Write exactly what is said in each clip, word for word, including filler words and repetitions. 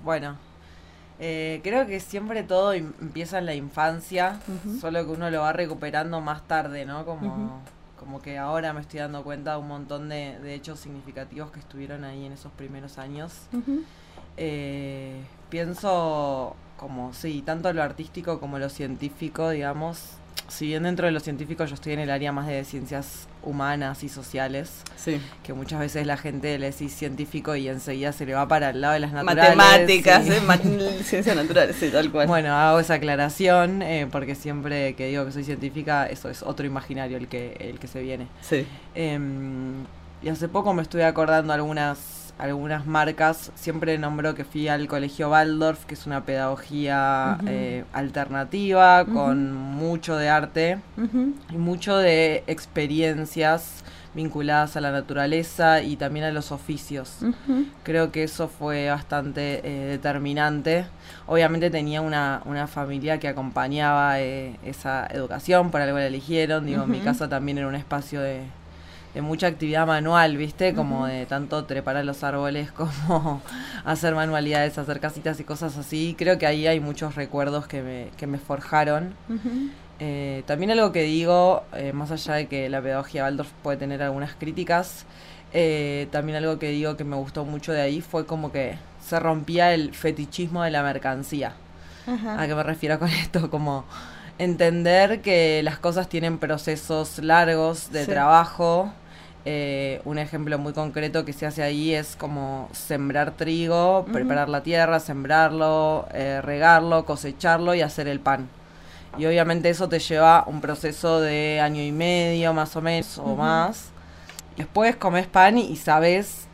bueno, eh, creo que siempre todo em- empieza en la infancia, Ujú. solo que uno lo va recuperando más tarde, ¿no? Como, Ujú. como que ahora me estoy dando cuenta de un montón de, de hechos significativos que estuvieron ahí en esos primeros años. Ujú. Eh, pienso como, sí, tanto lo artístico como lo científico, digamos. Si bien dentro de lo científico yo estoy en el área más de ciencias humanas y sociales, Sí. que muchas veces la gente le decís científico y enseguida se le va para el lado de las naturales. Matemáticas, y- ¿eh? Ma- ciencias naturales, sí, tal cual. Bueno, hago esa aclaración eh, porque siempre que digo que soy científica, eso es otro imaginario el que, el que se viene. Sí. Em, y hace poco me estuve acordando algunas algunas marcas. Siempre nombró que fui al Colegio Waldorf, que es una pedagogía Ujú. eh, alternativa, Ujú. con mucho de arte Ujú. y mucho de experiencias vinculadas a la naturaleza y también a los oficios. Ujú. Creo que eso fue bastante eh, determinante. Obviamente tenía una, una familia que acompañaba eh, esa educación, por algo la eligieron. Digo, mi Ujú. casa también era un espacio de, de mucha actividad manual, ¿viste? Como Ujú. de tanto trepar a los árboles como hacer manualidades, hacer casitas y cosas así. Creo que ahí hay muchos recuerdos que me, que me forjaron. Ujú. Eh, también algo que digo, eh, más allá de que la pedagogía Waldorf puede tener algunas críticas, eh, también algo que digo que me gustó mucho de ahí fue como que se rompía el fetichismo de la mercancía. Ajá. ¿A qué me refiero con esto? Como entender que las cosas tienen procesos largos de Sí. trabajo. Eh, un ejemplo muy concreto que se hace ahí es como sembrar trigo, Ujú. preparar la tierra, sembrarlo, eh, regarlo, cosecharlo y hacer el pan. Y obviamente eso te lleva un proceso de año y medio, más o menos, o Ujú. más. Después comes pan y sabes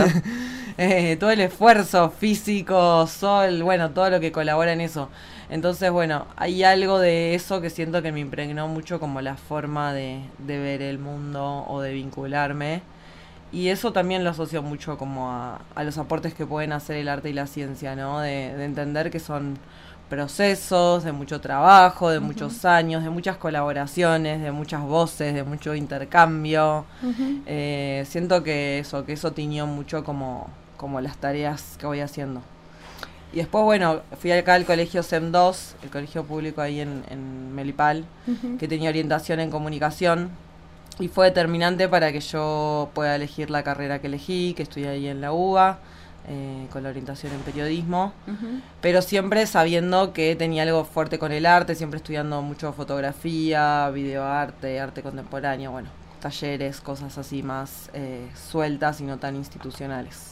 eh, todo el esfuerzo físico, sol, bueno, todo lo que colabora en eso. Entonces, bueno, hay algo de eso que siento que me impregnó mucho como la forma de, de ver el mundo o de vincularme. Y eso también lo asocio mucho como a, a los aportes que pueden hacer el arte y la ciencia, ¿no? De, de entender que son procesos, de mucho trabajo, de Ujú. muchos años, de muchas colaboraciones, de muchas voces, de mucho intercambio. Ujú. Eh, siento que eso, que eso tiñó mucho como, como las tareas que voy haciendo. Y después, bueno, fui acá al colegio S E M dos, el colegio público ahí en, en Melipal, Ujú. que tenía orientación en comunicación. Y fue determinante para que yo pueda elegir la carrera que elegí, que estudié ahí en la U B A, eh, con la orientación en periodismo. Ujú. Pero siempre sabiendo que tenía algo fuerte con el arte, siempre estudiando mucho fotografía, videoarte, arte contemporáneo, bueno, talleres, cosas así más eh, sueltas y no tan institucionales.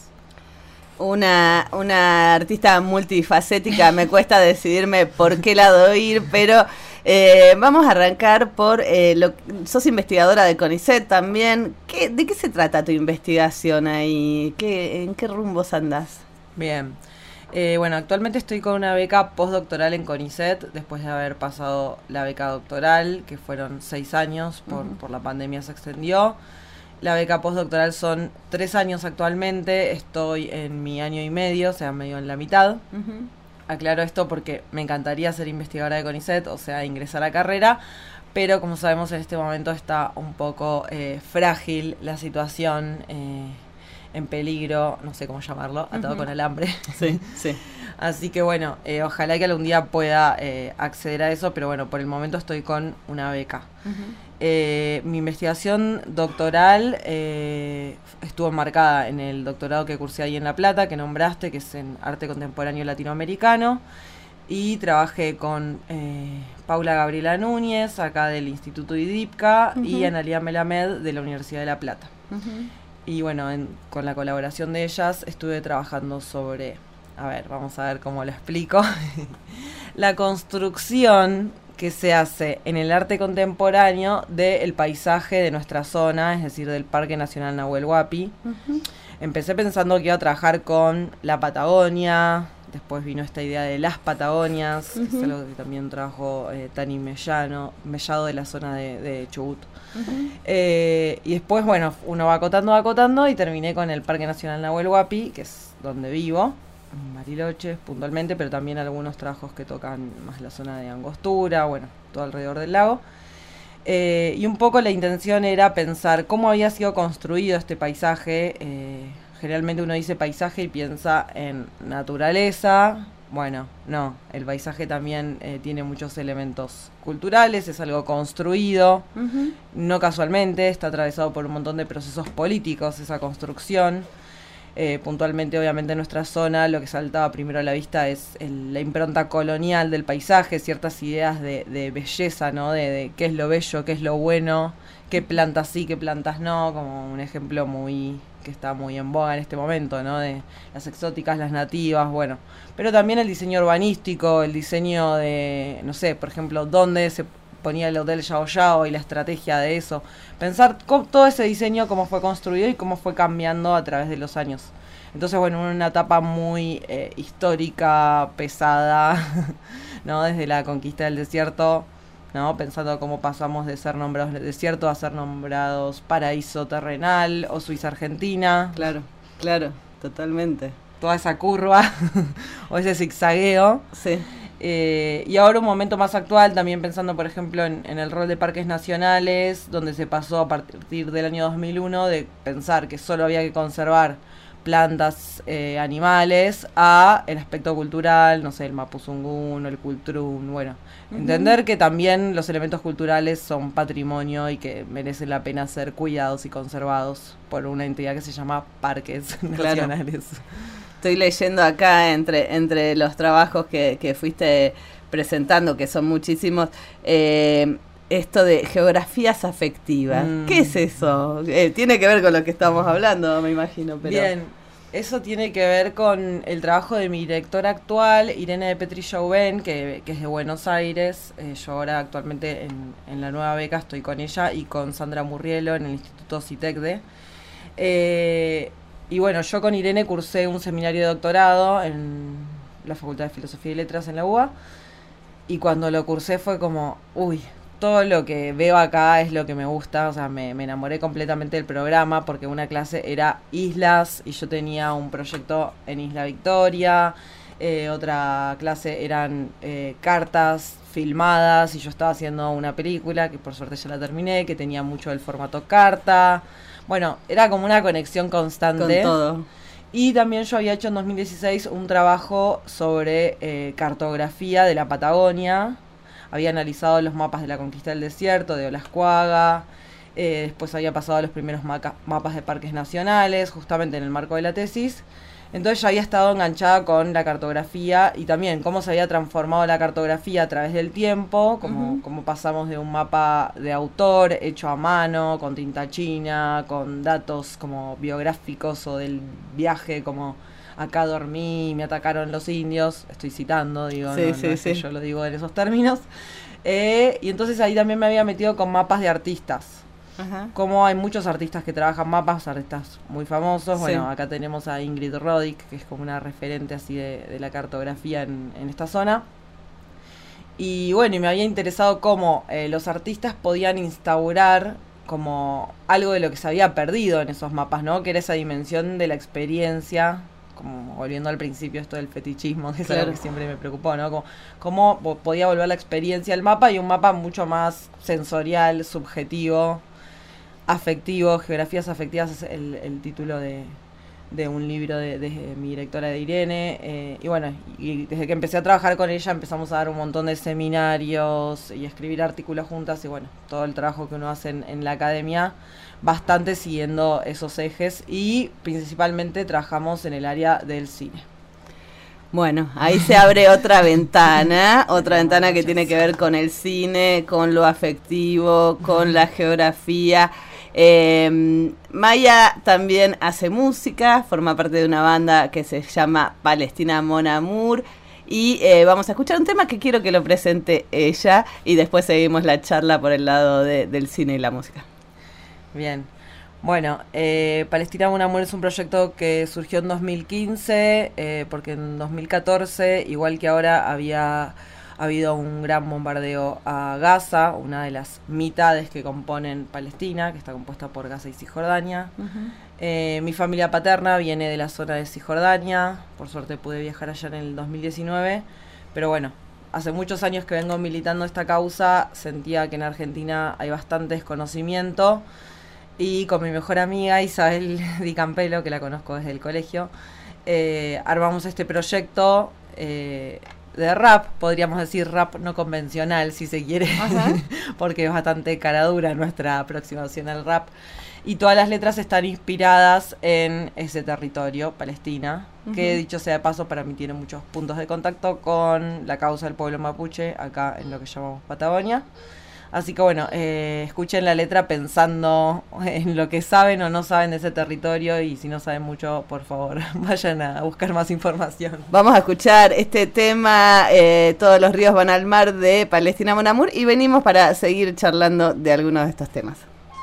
Una, una artista multifacética, me cuesta decidirme por qué lado ir, pero eh, vamos a arrancar por, eh, lo, sos investigadora de CONICET también. ¿Qué, ¿De qué se trata tu investigación ahí? ¿Qué, ¿En qué rumbos andás? Bien, eh, bueno, actualmente estoy con una beca postdoctoral en CONICET, después de haber pasado la beca doctoral, que fueron seis años, por, Ujú. por la pandemia se extendió. La beca postdoctoral son tres años actualmente, estoy en mi año y medio, o sea, medio en la mitad. Ujú. Aclaro esto porque me encantaría ser investigadora de CONICET, o sea, ingresar a la carrera, pero como sabemos en este momento está un poco eh, frágil la situación, eh, en peligro, no sé cómo llamarlo, atado Ujú. con alambre. Sí, sí. Así que bueno, eh, ojalá que algún día pueda eh, acceder a eso, pero bueno, por el momento estoy con una beca. Ujú. Eh, mi investigación doctoral eh, estuvo enmarcada en el doctorado que cursé ahí en La Plata, que nombraste, que es en arte contemporáneo latinoamericano, y trabajé con eh, Paula Gabriela Núñez, acá del Instituto IDIPCA, Ujú. y Analia Melamed de la Universidad de La Plata. Ujú. Y bueno, en, con la colaboración de ellas estuve trabajando sobre, a ver, vamos a ver cómo lo explico, la construcción que se hace en el arte contemporáneo del paisaje de nuestra zona, es decir, del Parque Nacional Nahuel Huapi. Ujú. Empecé pensando que iba a trabajar con la Patagonia, después vino esta idea de las Patagonias, que Ujú. es algo que también trajo eh, Tani Mellano, Mellado de la zona de, de Chubut. Ujú. Eh, y después, bueno, uno va acotando, va acotando y terminé con el Parque Nacional Nahuel Huapi, que es donde vivo, en Bariloche puntualmente, pero también algunos trabajos que tocan más la zona de Angostura, bueno, todo alrededor del lago. Eh, y un poco la intención era pensar cómo había sido construido este paisaje eh, generalmente uno dice paisaje y piensa en naturaleza. Bueno, no, el paisaje también eh, tiene muchos elementos culturales, es algo construido, uh-huh. no casualmente, está atravesado por un montón de procesos políticos esa construcción. Eh, puntualmente, obviamente, en nuestra zona lo que saltaba primero a la vista es el, la impronta colonial del paisaje, ciertas ideas de, de belleza, ¿no? De, de qué es lo bello, qué es lo bueno, qué plantas sí, qué plantas no, como un ejemplo muy que está muy en boga en este momento, ¿no? De las exóticas, las nativas, bueno. Pero también el diseño urbanístico, el diseño de, no sé, por ejemplo, dónde se ponía el Hotel Yao Yao y la estrategia de eso. Pensar cómo, todo ese diseño, cómo fue construido y cómo fue cambiando a través de los años. Entonces, bueno, una etapa muy eh, histórica, pesada, ¿no? Desde la conquista del desierto, ¿no? Pensando cómo pasamos de ser nombrados desierto a ser nombrados paraíso terrenal o Suiza Argentina. Claro, claro, totalmente. Toda esa curva o ese zigzagueo. Sí. Eh, y ahora un momento más actual, también pensando, por ejemplo, en, en el rol de parques nacionales, donde se pasó a partir del año dos mil uno de pensar que solo había que conservar plantas, eh, animales, a el aspecto cultural, no sé, el mapuzungún o el cultrún, bueno, uh-huh. entender que también los elementos culturales son patrimonio y que merecen la pena ser cuidados y conservados por una entidad que se llama Parques claro. Nacionales. Estoy leyendo acá entre, entre los trabajos que, que fuiste presentando, que son muchísimos, eh, esto de geografías afectivas. Mm. ¿Qué es eso? Eh, tiene que ver con lo que estamos hablando, me imagino. Pero... Bien, eso tiene que ver con el trabajo de mi directora actual, Irene de Petri-Jouven, que, que es de Buenos Aires. Eh, yo ahora actualmente en, en la nueva beca estoy con ella y con Sandra Murrielo en el Instituto CITECDE. Eh... Y bueno, yo con Irene cursé un seminario de doctorado en la Facultad de Filosofía y Letras en la U B A. Y cuando lo cursé fue como, uy, todo lo que veo acá es lo que me gusta. O sea, me, me enamoré completamente del programa porque una clase era islas y yo tenía un proyecto en Isla Victoria. Eh, otra clase eran eh, cartas filmadas y yo estaba haciendo una película que por suerte ya la terminé, que tenía mucho del formato carta. Bueno, era como una conexión constante. Con todo. Y también yo había hecho en dos mil dieciséis un trabajo sobre eh, cartografía de la Patagonia. Había analizado los mapas de la conquista del desierto, de Olascuaga. Eh, después había pasado a los primeros maca- mapas de parques nacionales, justamente en el marco de la tesis. Entonces ya había estado enganchada con la cartografía y también cómo se había transformado la cartografía a través del tiempo, como, uh-huh. cómo pasamos de un mapa de autor hecho a mano, con tinta china, con datos como biográficos o del viaje, como acá dormí, me atacaron los indios, estoy citando, digo, sí, no, sí, no es sí. que yo lo digo en esos términos. Eh, y entonces ahí también me había metido con mapas de artistas. Ajá. Como hay muchos artistas que trabajan mapas, artistas muy famosos. Sí. Bueno, acá tenemos a Ingrid Roddick, que es como una referente así de, de la cartografía en, en esta zona. Y bueno, y me había interesado cómo eh, los artistas podían instaurar como algo de lo que se había perdido en esos mapas, ¿no? Que era esa dimensión de la experiencia, como volviendo al principio esto del fetichismo, que es claro. algo que siempre me preocupó, ¿no? Como, cómo podía volver la experiencia al mapa, y un mapa mucho más sensorial, subjetivo, afectivo. Geografías afectivas es el, el título de, de un libro de, de mi directora de Irene. Eh, y bueno, y desde que empecé a trabajar con ella empezamos a dar un montón de seminarios y escribir artículos juntas. Y bueno, todo el trabajo que uno hace en, en la academia, bastante siguiendo esos ejes. Y principalmente trabajamos en el área del cine. Bueno, ahí se abre otra ventana, otra ventana que tiene que ver con el cine, con lo afectivo, con la geografía. Eh, Maya también hace música, forma parte de una banda que se llama Palestina Mon Amour. Y eh, vamos a escuchar un tema que quiero que lo presente ella y después seguimos la charla por el lado de, del cine y la música. Bien. Bueno, eh, Palestina Mon Amour es un proyecto que surgió en dos mil quince, eh, porque en dos mil catorce, igual que ahora, había habido un gran bombardeo a Gaza, una de las mitades que componen Palestina, que está compuesta por Gaza y Cisjordania. Uh-huh. Eh, mi familia paterna viene de la zona de Cisjordania, por suerte pude viajar allá en el dos mil diecinueve, pero bueno, hace muchos años que vengo militando esta causa, sentía que en Argentina hay bastante desconocimiento. y con mi mejor amiga Isabel Di Campello, que la conozco desde el colegio, eh, armamos este proyecto eh, de rap, podríamos decir rap no convencional, si se quiere, porque es bastante cara dura nuestra aproximación al rap. Y todas las letras están inspiradas en ese territorio, Palestina, uh-huh. que dicho sea de paso, para mí tiene muchos puntos de contacto con la causa del pueblo mapuche, acá en lo que llamamos Patagonia. Así que bueno, eh, escuchen la letra pensando en lo que saben o no saben de ese territorio, y si no saben mucho, por favor, vayan a buscar más información. Vamos a escuchar este tema, eh, Todos los ríos van al mar, de Palestina Mon Amour, y venimos para seguir charlando de algunos de estos temas.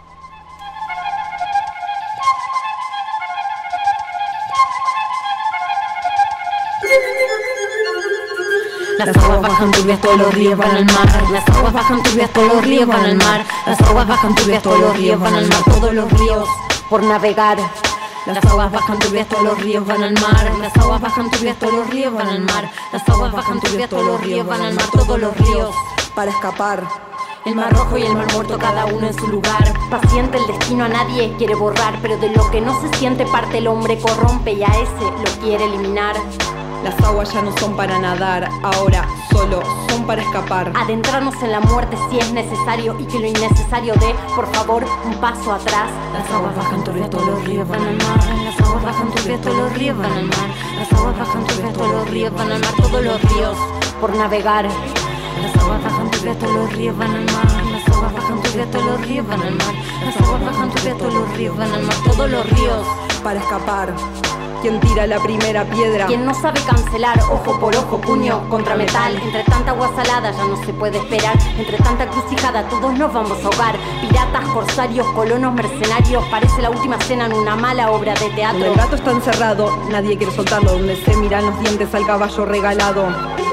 Las aguas bajan turbias, todos los ríos van al mar. Las aguas bajan turbias, todos los ríos van al mar. Las aguas bajan turbias, todos los ríos van al mar. Todos los ríos por navegar. Las aguas bajan turbias, todos los ríos van al mar. Las aguas bajan turbias, todos los ríos van al mar. Las aguas bajan turbias, todos los ríos van al mar. Todos los ríos para escapar. El mar rojo y el mar muerto, cada uno en su lugar. Paciente el destino, a nadie quiere borrar, pero de lo que no se siente parte el hombre corrompe, y a ese lo quiere eliminar. Las aguas ya no son para nadar, ahora solo son para escapar. Adentrarnos en la muerte si es necesario, y que lo innecesario dé, por favor, un paso atrás. Las aguas bajan turbias, todos los ríos van al mar. Las aguas bajan turbias, todos los ríos van al mar. Las aguas bajan turbias, todos los ríos van al mar. Todos los ríos por navegar. Las aguas bajan turbias, todos los ríos van al mar. Las aguas bajan turbias, todos los ríos van al mar. Las aguas bajan turbias, todos los ríos van al mar. Todos los ríos para escapar. Quien tira la primera piedra, quien no sabe cancelar, ojo por ojo, puño contra metal. Entre tanta agua salada ya no se puede esperar. Entre tanta crucijada todos nos vamos a ahogar. Piratas, corsarios, colonos, mercenarios. Parece la última cena en una mala obra de teatro. Donde el gato está encerrado, nadie quiere soltarlo. Donde se miran los dientes al caballo regalado.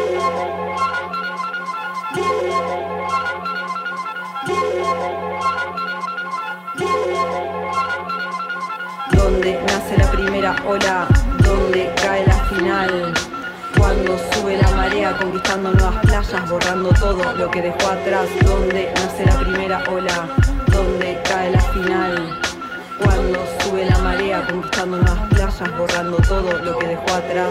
Donde nace la primera ola, donde cae la final. Cuando sube la marea conquistando nuevas playas, borrando todo lo que dejó atrás. Donde nace la primera ola, donde cae la final. Cuando sube la marea conquistando nuevas playas, borrando todo lo que dejó atrás.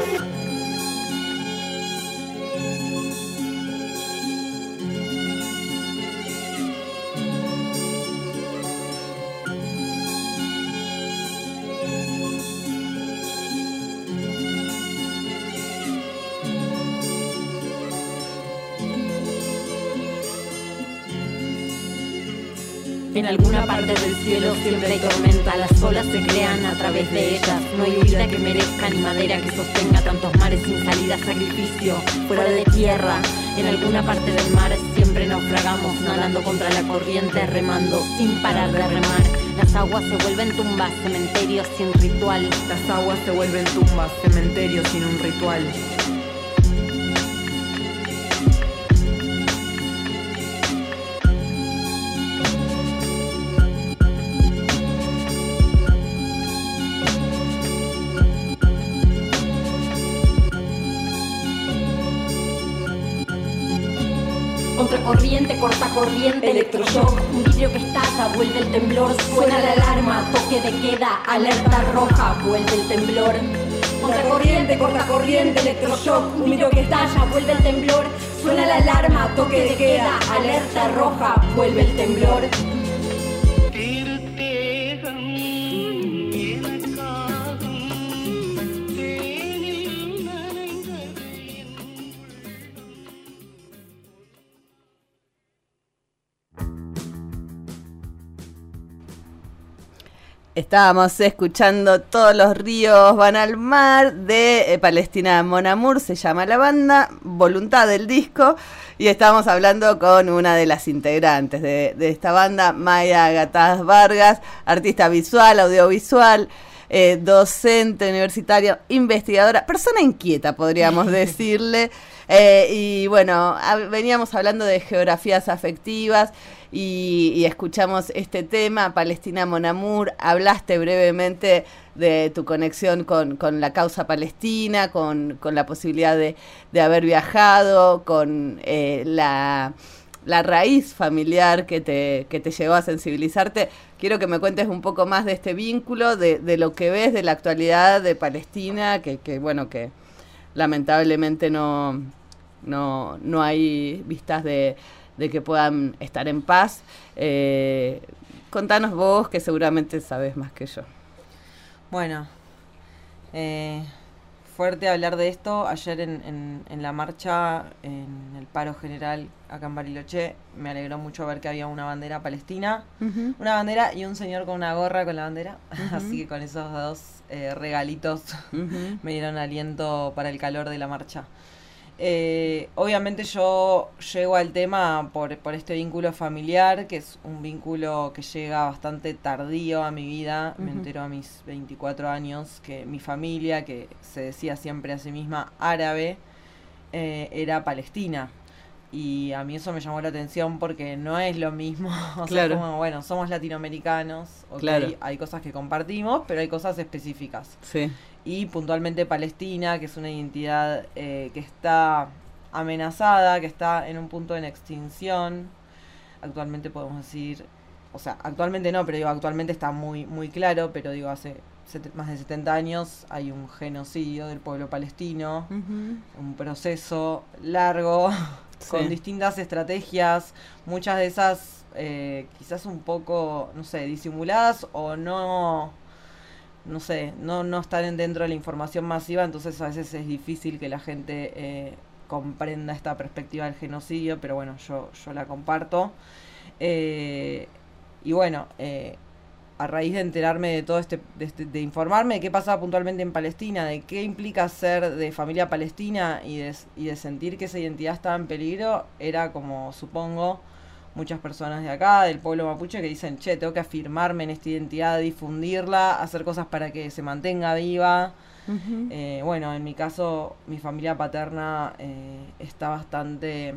En alguna parte del cielo siempre hay tormenta. Las olas se crean a través de ellas. No hay huida que merezca ni madera que sostenga tantos mares sin salida, sacrificio fuera de tierra. En alguna parte del mar siempre naufragamos, nadando contra la corriente, remando sin parar de remar. Las aguas se vuelven tumbas, cementerios sin ritual. Las aguas se vuelven tumbas, cementerios sin un ritual. Contracorriente, corta corriente, electroshock, un vidrio que estalla, vuelve el temblor, suena la alarma, toque de queda, alerta roja, vuelve el temblor. Contracorriente, corta corriente, electroshock, un vidrio que estalla, vuelve el temblor, suena la alarma, toque de queda, alerta roja, vuelve el temblor. Estábamos escuchando Todos los ríos van al mar, de eh, Palestina Mon Amour, se llama la banda, Voluntad del disco, y estábamos hablando con una de las integrantes de, de esta banda, Maya Gataz Vargas, artista visual, audiovisual, eh, docente universitaria, investigadora, persona inquieta podríamos decirle, eh, y bueno, a, veníamos hablando de geografías afectivas. Y, y escuchamos este tema, Palestina Mon Amour. Hablaste brevemente de tu conexión con, con la causa palestina, con, con la posibilidad de, de haber viajado, con eh, la la raíz familiar que te, que te llevó a sensibilizarte. Quiero que me cuentes un poco más de este vínculo, de, de lo que ves de la actualidad de Palestina, que, que bueno, que lamentablemente no, no, no hay vistas de, de que puedan estar en paz. Eh, contanos vos, que seguramente sabés más que yo. Bueno, eh, fuerte hablar de esto. Ayer en, en, en la marcha, en el paro general acá en Bariloche, me alegró mucho ver que había una bandera palestina, uh-huh. una bandera y un señor con una gorra con la bandera, uh-huh. así que con esos dos eh, regalitos uh-huh. me dieron aliento para el calor de la marcha. Eh, obviamente yo llego al tema por, por este vínculo familiar, que es un vínculo que llega bastante tardío a mi vida. Uh-huh. Me entero a mis veinticuatro años que mi familia, que se decía siempre a sí misma árabe, eh, era palestina. Y a mí eso me llamó la atención porque no es lo mismo. O claro. sea, como, bueno, somos latinoamericanos, okay, claro. hay cosas que compartimos, pero hay cosas específicas. Sí. Y puntualmente Palestina, que es una identidad eh, que está amenazada, que está en un punto en extinción. Actualmente podemos decir, o sea, actualmente no, pero digo, actualmente está muy, muy claro, pero digo, hace set- más de setenta años hay un genocidio del pueblo palestino, uh-huh. un proceso largo, sí. con distintas estrategias, muchas de esas eh, quizás un poco, no sé, disimuladas o no... no sé, no, no están dentro de la información masiva, entonces a veces es difícil que la gente eh, comprenda esta perspectiva del genocidio, pero bueno, yo, yo la comparto. Eh, y bueno, eh, a raíz de enterarme de todo este, de, este, de informarme de qué pasaba puntualmente en Palestina, de qué implica ser de familia palestina y de, y de sentir que esa identidad estaba en peligro, era como, supongo, muchas personas de acá, del pueblo mapuche, que dicen, che, tengo que afirmarme en esta identidad, difundirla, hacer cosas para que se mantenga viva. Uh-huh. Eh, bueno, en mi caso, mi familia paterna eh, está bastante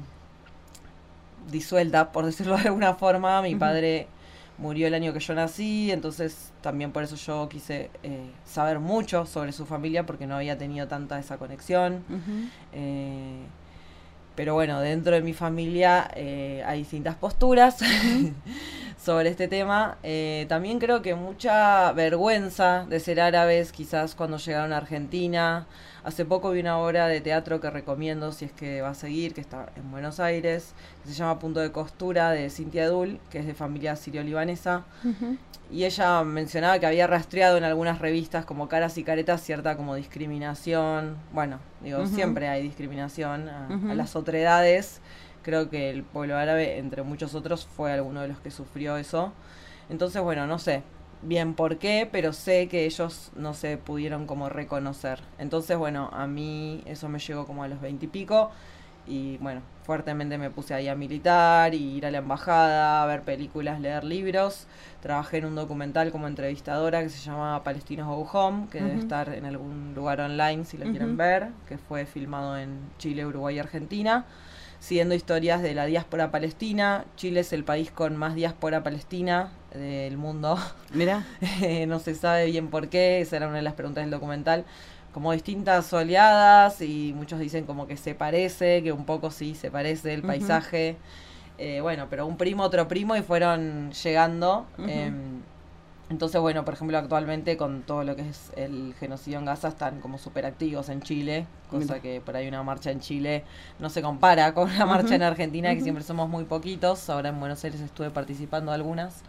disuelta, por decirlo de alguna forma. Mi uh-huh. padre murió el año que yo nací, entonces también por eso yo quise eh, saber mucho sobre su familia, porque no había tenido tanta esa conexión. Uh-huh. Eh, Pero bueno, dentro de mi familia eh, hay distintas posturas uh-huh. sobre este tema. Eh, también creo que mucha vergüenza de ser árabes, quizás cuando llegaron a Argentina. Hace poco vi una obra de teatro que recomiendo si es que va a seguir, que está en Buenos Aires, que se llama Punto de Costura, de Cintia Dul, que es de familia sirio-libanesa. Uh-huh. Y ella mencionaba que había rastreado en algunas revistas como Caras y Caretas cierta como discriminación. Bueno, digo, uh-huh. siempre hay discriminación a, uh-huh. a las otredades. Creo que el pueblo árabe, entre muchos otros, fue alguno de los que sufrió eso. Entonces, bueno, no sé bien por qué, pero sé que ellos no se pudieron como reconocer. Entonces, bueno, a mí eso me llegó como a los veintipico. Y bueno, fuertemente me puse ahí a militar, y ir a la embajada, a ver películas, leer libros. Trabajé en un documental como entrevistadora que se llama Palestinos Go Home, que uh-huh. debe estar en algún lugar online si lo uh-huh. quieren ver, que fue filmado en Chile, Uruguay y Argentina, siguiendo historias de la diáspora palestina. Chile es el país con más diáspora palestina del mundo. Mira. No se sabe bien por qué, esa era una de las preguntas del documental. Como distintas oleadas, y muchos dicen como que se parece, que un poco sí se parece el paisaje. Uh-huh. Eh, bueno, pero un primo, otro primo, y fueron llegando. Uh-huh. Eh, entonces, bueno, por ejemplo, actualmente con todo lo que es el genocidio en Gaza están como súper activos en Chile, cosa Mira. que por ahí una marcha en Chile no se compara con una marcha uh-huh. en Argentina, uh-huh. que siempre somos muy poquitos. Ahora en Buenos Aires estuve participando de algunas.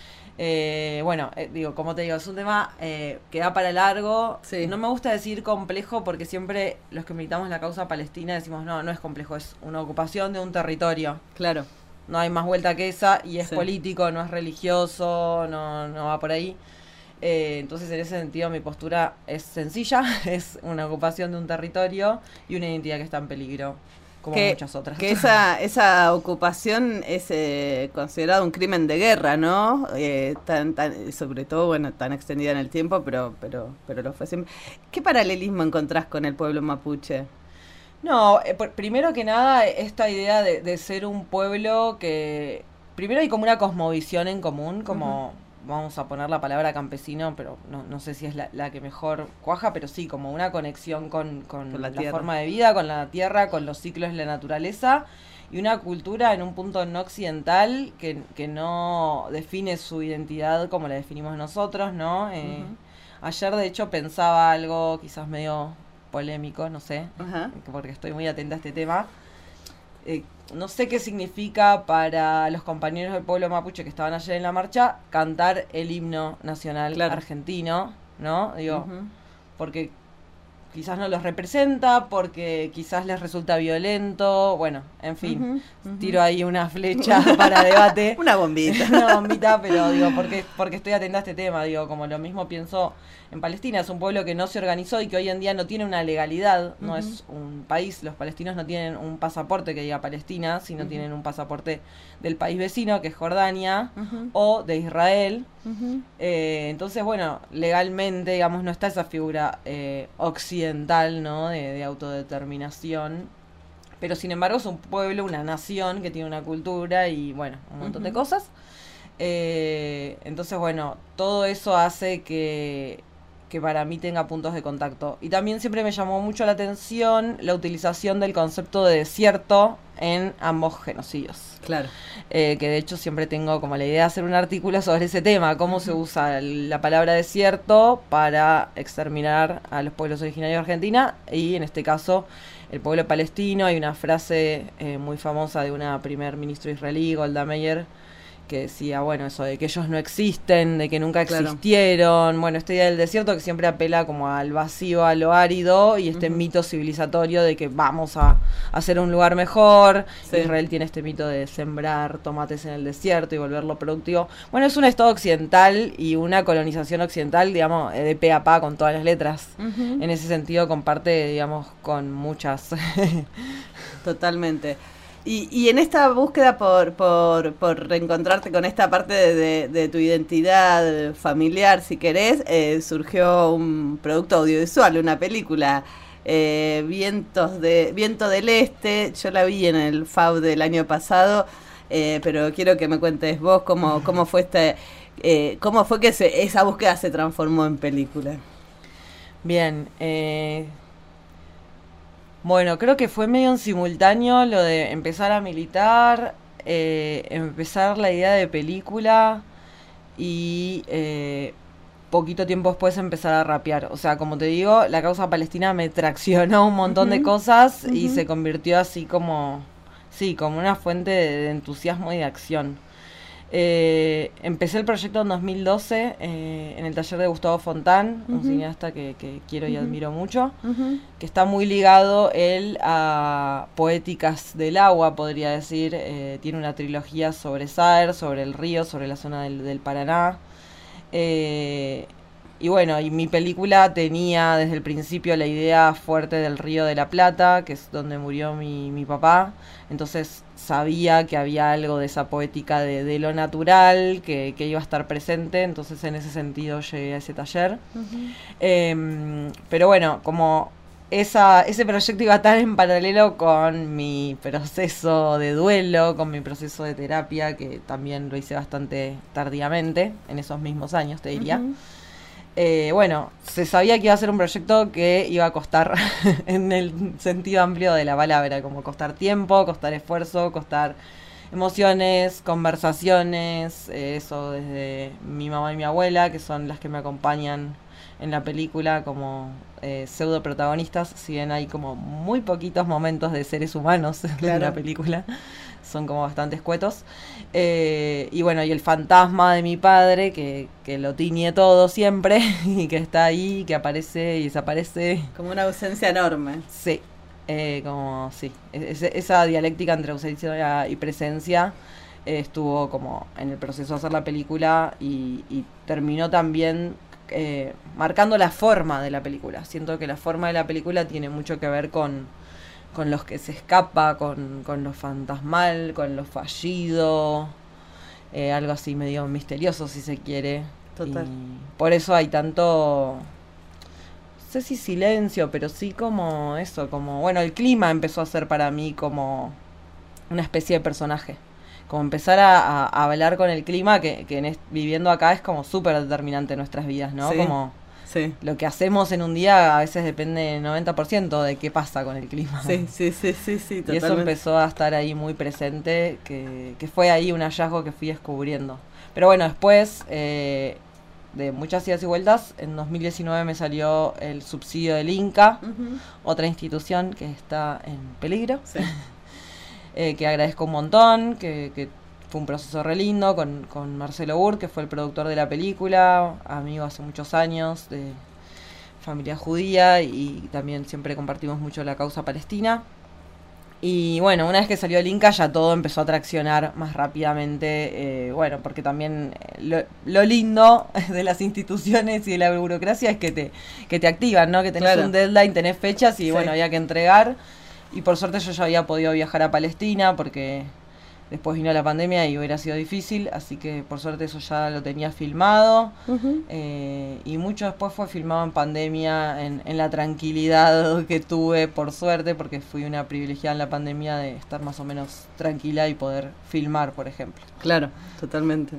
Eh, bueno, eh, digo, como te digo, es un tema eh, que da para largo. Sí. No me gusta decir complejo, porque siempre los que militamos la causa palestina decimos, no, no es complejo, es una ocupación de un territorio. Claro. No hay más vuelta que esa, y es sí. político, no es religioso, no, no va por ahí. Eh, entonces, en ese sentido, mi postura es sencilla, es una ocupación de un territorio y una identidad que está en peligro, como que, muchas otras. Que esa, esa ocupación es eh, considerado un crimen de guerra, ¿no? Eh, tan, tan, sobre todo, bueno, tan extendida en el tiempo, pero, pero, pero lo fue siempre. ¿Qué paralelismo encontrás con el pueblo mapuche? No, eh, por, primero que nada, esta idea de, de ser un pueblo que... Primero hay como una cosmovisión en común, como... Uh-huh. Vamos a poner la palabra campesino, pero no, no sé si es la, la que mejor cuaja, pero sí, como una conexión con, con, con la, la forma de vida, con la tierra, con los ciclos de la naturaleza, y una cultura en un punto no occidental que, que no define su identidad como la definimos nosotros, ¿no? Eh, uh-huh. Ayer, de hecho, pensaba algo quizás medio polémico, no sé, uh-huh. porque estoy muy atenta a este tema. Eh, no sé qué significa para los compañeros del pueblo mapuche que estaban ayer en la marcha cantar el himno nacional claro. argentino, ¿no? Digo, uh-huh. porque quizás no los representa, porque quizás les resulta violento, bueno, en fin, uh-huh, uh-huh. tiro ahí una flecha para debate. Una bombita. Una bombita, pero digo, porque, porque estoy atenta a este tema, digo, como lo mismo pienso en Palestina, es un pueblo que no se organizó y que hoy en día no tiene una legalidad, uh-huh. no es un país, los palestinos no tienen un pasaporte que diga Palestina, sino uh-huh. tienen un pasaporte del país vecino, que es Jordania, uh-huh. o de Israel. Uh-huh. Eh, entonces, bueno, legalmente, digamos, no está esa figura eh, occidental, ¿no? De, de autodeterminación. Pero, sin embargo, es un pueblo, una nación que tiene una cultura y, bueno, un montón uh-huh. de cosas. Eh, entonces, bueno, todo eso hace que, que para mí tenga puntos de contacto. Y también siempre me llamó mucho la atención la utilización del concepto de desierto en ambos genocidios. Claro. Eh, que de hecho siempre tengo como la idea de hacer un artículo sobre ese tema, cómo uh-huh. se usa la palabra desierto para exterminar a los pueblos originarios de Argentina y en este caso el pueblo palestino. Hay una frase eh, muy famosa de una primer ministro israelí, Golda Meir, que decía, bueno, eso de que ellos no existen, de que nunca existieron, claro. bueno, esta idea del desierto que siempre apela como al vacío, a lo árido, y este uh-huh. mito civilizatorio de que vamos a hacer un lugar mejor. Sí. Israel tiene este mito de sembrar tomates en el desierto y volverlo productivo. Bueno, es un estado occidental y una colonización occidental, digamos, de pe a pa con todas las letras. Uh-huh. En ese sentido comparte, digamos, con muchas. Totalmente. Y, y en esta búsqueda por, por, por reencontrarte con esta parte de, de, de tu identidad familiar, si querés, eh, surgió un producto audiovisual, una película, eh, Vientos de Viento del Este. Yo la vi en el F A U del año pasado, eh, pero quiero que me cuentes vos cómo, cómo fue este, eh, cómo fue que se, esa búsqueda se transformó en película. Bien, eh... bueno, creo que fue medio en simultáneo lo de empezar a militar, eh, empezar la idea de película y eh, poquito tiempo después empezar a rapear. O sea, como te digo, la causa palestina me traccionó un montón uh-huh. de cosas uh-huh. y se convirtió así como, sí, como una fuente de, de entusiasmo y de acción. Eh, empecé el proyecto en dos mil doce eh, en el taller de Gustavo Fontán, uh-huh. un cineasta que, que quiero y uh-huh. admiro mucho, uh-huh. que está muy ligado él a poéticas del agua, podría decir. Eh, tiene una trilogía sobre Saer, sobre el río, sobre la zona del, del Paraná. Eh, y bueno, y mi película tenía desde el principio la idea fuerte del Río de la Plata, que es donde murió mi, mi papá. Entonces sabía que había algo de esa poética de, de lo natural que, que iba a estar presente, entonces en ese sentido llegué a ese taller. Uh-huh. Eh, pero bueno, como esa, ese proyecto iba tan en paralelo con mi proceso de duelo, con mi proceso de terapia, que también lo hice bastante tardíamente, en esos mismos años, te diría. Uh-huh. Eh, bueno, se sabía que iba a ser un proyecto que iba a costar en el sentido amplio de la palabra, como costar tiempo, costar esfuerzo, costar emociones, conversaciones, eh, eso desde mi mamá y mi abuela, que son las que me acompañan en la película como eh, pseudo protagonistas, si bien hay como muy poquitos momentos de seres humanos claro. en la película, son como bastante escuetos. Eh, y bueno, y el fantasma de mi padre, que, que lo tiñe todo siempre, y que está ahí, que aparece y desaparece. Como una ausencia enorme. Sí, eh, como, sí. Es, esa dialéctica entre ausencia y presencia eh, estuvo como en el proceso de hacer la película y, y terminó también eh, marcando la forma de la película. Siento que la forma de la película tiene mucho que ver con... con los que se escapa, con, con lo fantasmal, con lo fallido, eh, algo así medio misterioso si se quiere. Total. Y por eso hay tanto, no sé si silencio, pero sí como eso, como, bueno, el clima empezó a ser para mí como una especie de personaje. Como empezar a, a, a hablar con el clima, que, que en est- viviendo acá es como súper determinante en nuestras vidas, ¿no? Sí. Como Sí. Lo que hacemos en un día a veces depende noventa por ciento de qué pasa con el clima. Sí, sí, sí, sí, sí, totalmente. Y eso empezó a estar ahí muy presente, que, que fue ahí un hallazgo que fui descubriendo. Pero bueno, después eh, de muchas idas y vueltas, en dos mil diecinueve me salió el subsidio del Inca, uh-huh. otra institución que está en peligro, sí. eh, que agradezco un montón, que, que fue un proceso re lindo con, con Marcelo Burr, que fue el productor de la película, amigo hace muchos años, de familia judía, y también siempre compartimos mucho la causa palestina. Y bueno, una vez que salió el Inca ya todo empezó a traccionar más rápidamente, eh, bueno, porque también lo, lo lindo de las instituciones y de la burocracia es que te, que te activan, ¿no? Que tenés claro. un deadline, tenés fechas y sí. bueno, había que entregar. Y por suerte yo ya había podido viajar a Palestina porque después vino la pandemia y hubiera sido difícil, así que por suerte eso ya lo tenía filmado. Uh-huh. eh, y mucho después fue filmado en pandemia, en, en la tranquilidad que tuve, por suerte, porque fui una privilegiada en la pandemia de estar más o menos tranquila y poder filmar, por ejemplo. Claro, totalmente.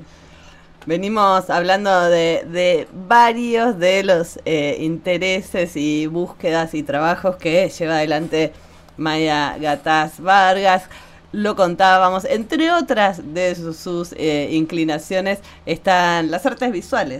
Venimos hablando de, de varios de los eh, intereses y búsquedas y trabajos que lleva adelante Maya Gataz Vargas. Lo contábamos, entre otras de sus, sus eh, inclinaciones están las artes visuales.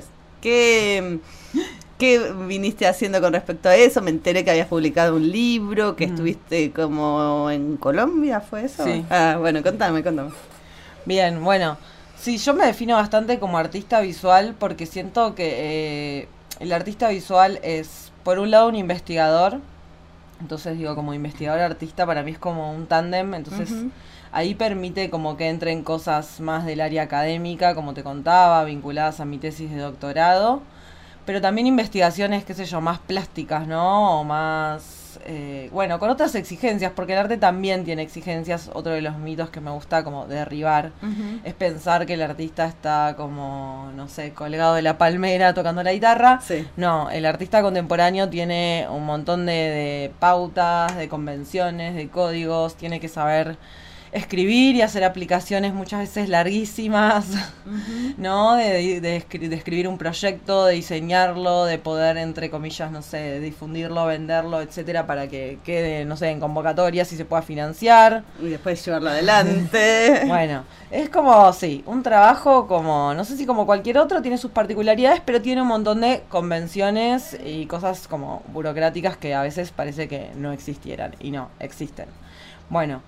¿Qué, ¿Qué viniste haciendo con respecto a eso? Me enteré que habías publicado un libro, que mm. estuviste como en Colombia, ¿fue eso? Sí. Ah, bueno, contame, contame. Bien, bueno, sí, yo me defino bastante como artista visual porque siento que eh, el artista visual es, por un lado, un investigador. Entonces digo, como investigador artista para mí es como un tándem, entonces uh-huh. ahí permite como que entren cosas más del área académica, como te contaba, vinculadas a mi tesis de doctorado, pero también investigaciones, qué sé yo, más plásticas, ¿no? O más, eh, bueno, con otras exigencias, porque el arte también tiene exigencias. Otro de los mitos que me gusta como derribar uh-huh. es pensar que el artista está como, no sé, colgado de la palmera tocando la guitarra. Sí. No, el artista contemporáneo tiene un montón de, de pautas, de convenciones, de códigos, tiene que saber escribir y hacer aplicaciones muchas veces larguísimas, uh-huh. ¿no? De, de, de escribir un proyecto, de diseñarlo, de poder, entre comillas, no sé, difundirlo, venderlo, etcétera, para que quede, no sé, en convocatorias y se pueda financiar. Y después llevarlo adelante. Bueno, es como, sí, un trabajo como, no sé si como cualquier otro, tiene sus particularidades, pero tiene un montón de convenciones y cosas como burocráticas que a veces parece que no existieran, y no, existen. Bueno,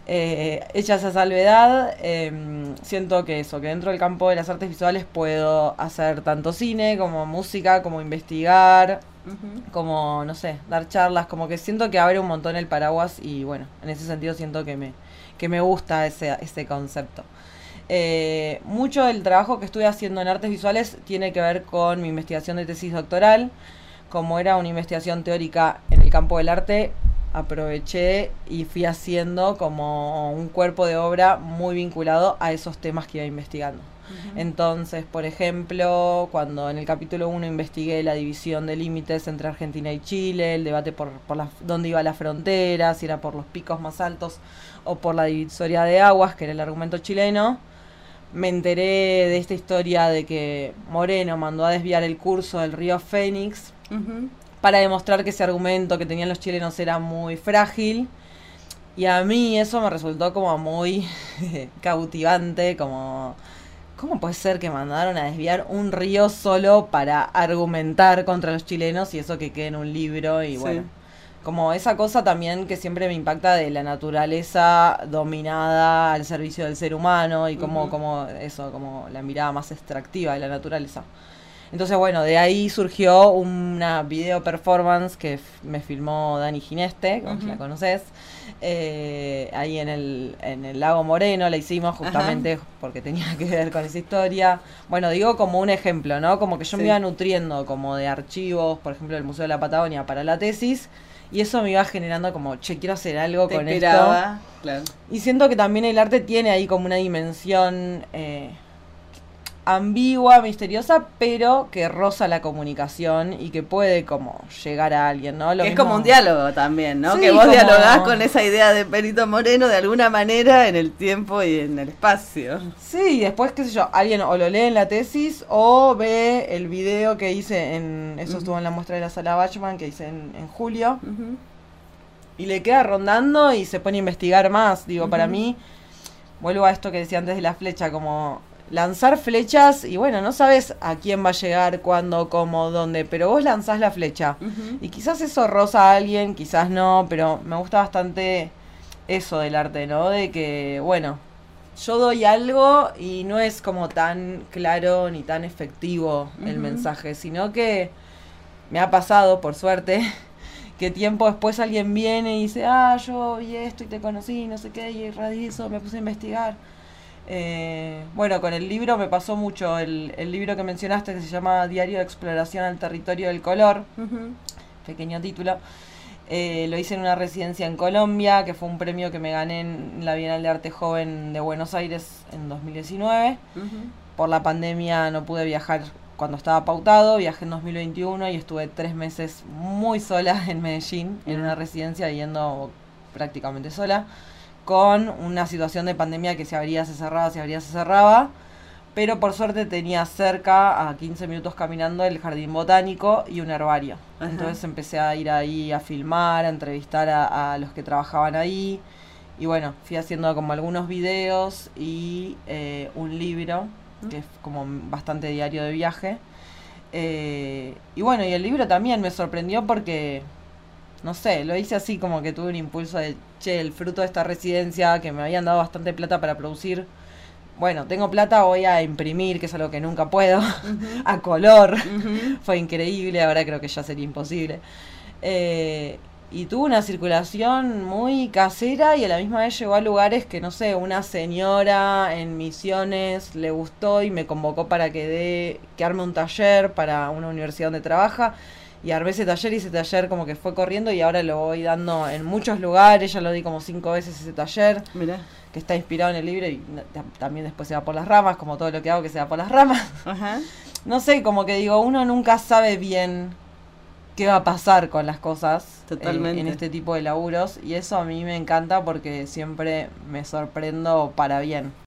Eh, hecha esa salvedad, eh, siento que eso, que dentro del campo de las artes visuales puedo hacer tanto cine como música, como investigar, uh-huh. como, no sé, dar charlas, como que siento que abre un montón el paraguas y bueno, en ese sentido siento que me, que me gusta ese, ese concepto. Eh, mucho del trabajo que estuve haciendo en artes visuales tiene que ver con mi investigación de tesis doctoral. Como era una investigación teórica en el campo del arte, aproveché y fui haciendo como un cuerpo de obra muy vinculado a esos temas que iba investigando. Uh-huh. Entonces, por ejemplo, cuando en el capítulo uno investigué la división de límites entre Argentina y Chile, el debate por, por la, dónde iba la frontera, si era por los picos más altos o por la divisoria de aguas, que era el argumento chileno, me enteré de esta historia de que Moreno mandó a desviar el curso del río Fénix, uh-huh. para demostrar que ese argumento que tenían los chilenos era muy frágil. Y a mí eso me resultó como muy cautivante, como, ¿cómo puede ser que mandaron a desviar un río solo para argumentar contra los chilenos y eso que quede en un libro? Y sí. bueno, como esa cosa también que siempre me impacta de la naturaleza dominada al servicio del ser humano y como, uh-huh. como eso, como la mirada más extractiva de la naturaleza. Entonces, bueno, de ahí surgió una video performance que f- me filmó Dani Gineste, como uh-huh. si la conoces, eh, ahí en el, en el lago Moreno, la hicimos justamente uh-huh. porque tenía que ver con esa historia. Bueno, digo como un ejemplo, ¿no? Como que yo sí. me iba nutriendo como de archivos, por ejemplo, del Museo de la Patagonia para la tesis, y eso me iba generando como, che, quiero hacer algo Te con esperaba, esto. Claro. Y siento que también el arte tiene ahí como una dimensión... Eh, ambigua, misteriosa, pero que roza la comunicación y que puede como llegar a alguien, ¿no? Lo que mismo... es como un diálogo también, ¿no? Sí, que vos como... dialogás con esa idea de Perito Moreno de alguna manera en el tiempo y en el espacio. Sí, y después, qué sé yo, alguien o lo lee en la tesis o ve el video que hice en... Eso uh-huh. estuvo en la muestra de la Sala Bachman que hice en, en julio. Uh-huh. Y le queda rondando y se pone a investigar más. Digo, uh-huh. para mí, vuelvo a esto que decía antes de la flecha, como... lanzar flechas y bueno, no sabes a quién va a llegar, cuándo, cómo, dónde, pero vos lanzás la flecha. Uh-huh. Y quizás eso roza a alguien, quizás no, pero me gusta bastante eso del arte, ¿no? De que, bueno, yo doy algo y no es como tan claro ni tan efectivo uh-huh. el mensaje, sino que me ha pasado, por suerte, que tiempo después alguien viene y dice, ah, yo vi esto y te conocí, no sé qué, y radizo, me puse a investigar. Eh, bueno, con el libro me pasó mucho. El, el libro que mencionaste, que se llama Diario de Exploración al Territorio del Color, uh-huh. pequeño título, eh, lo hice en una residencia en Colombia, que fue un premio que me gané en la Bienal de Arte Joven de Buenos Aires en dos mil diecinueve. Uh-huh. Por la pandemia no pude viajar cuando estaba pautado, viajé en dos mil veintiuno y estuve tres meses muy sola en Medellín, uh-huh. en una residencia, yendo prácticamente sola, con una situación de pandemia que se abría, se cerraba, se abría, se cerraba, pero por suerte tenía cerca, a quince minutos caminando, el jardín botánico y un herbario. Ajá. Entonces empecé a ir ahí a filmar, a entrevistar a, a los que trabajaban ahí, y bueno, fui haciendo como algunos videos y eh, un libro, ¿Mm? que es como bastante diario de viaje. Eh, y bueno, y el libro también me sorprendió porque... no sé, lo hice así como que tuve un impulso de, che, el fruto de esta residencia, que me habían dado bastante plata para producir. Bueno, tengo plata, voy a imprimir, que es algo que nunca puedo, uh-huh. a color. Uh-huh. Fue increíble, ahora creo que ya sería imposible. Eh, y tuvo una circulación muy casera y a la misma vez llegó a lugares que, no sé, una señora en Misiones le gustó y me convocó para que dé, que arme un taller para una universidad donde trabaja. Y armé ese taller y ese taller como que fue corriendo y ahora lo voy dando en muchos lugares. Ya lo di como cinco veces ese taller. Mirá. Que está inspirado en el libro y también después se va por las ramas, como todo lo que hago que se va por las ramas. Ajá. No sé, como que digo, uno nunca sabe bien qué va a pasar con las cosas. Totalmente. En, en este tipo de laburos. Y eso a mí me encanta porque siempre me sorprendo para bien.